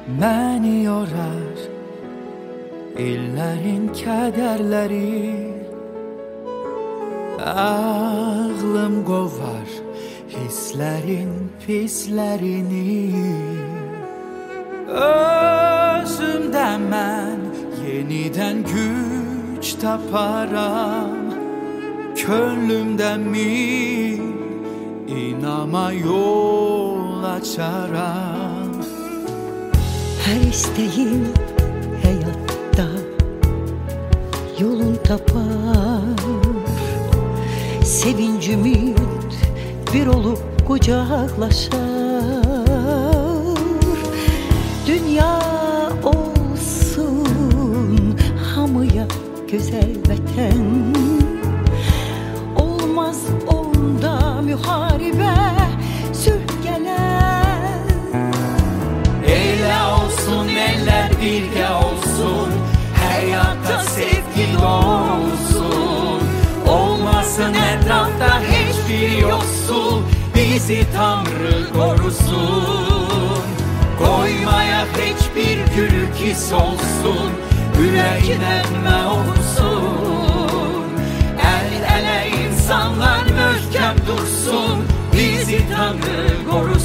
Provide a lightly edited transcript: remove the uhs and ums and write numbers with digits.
məni yorar illərin kədərləri. Ağlım qovar hisslərin pislərini. Özümdə mən yenidən güc taparam. Könlümdə min inama yol açaram. Her isteğim hayatta yolun tapar. Sevinç ümit bir olup kucaklaşar. Dünya olsun hamıya güzel vətən. Olmaz onda müharibe sülh gələr. Elə olsun eller birgə olsun, hayatta sevgi olsun. Olmasın etrafta hiçbir yoksul, bizi Tanrı korusun. Koymaya hiçbir gülük his olsun, yüreğinenme olsun. El ele insanlar möhkem dursun, bizi Tanrı korusun.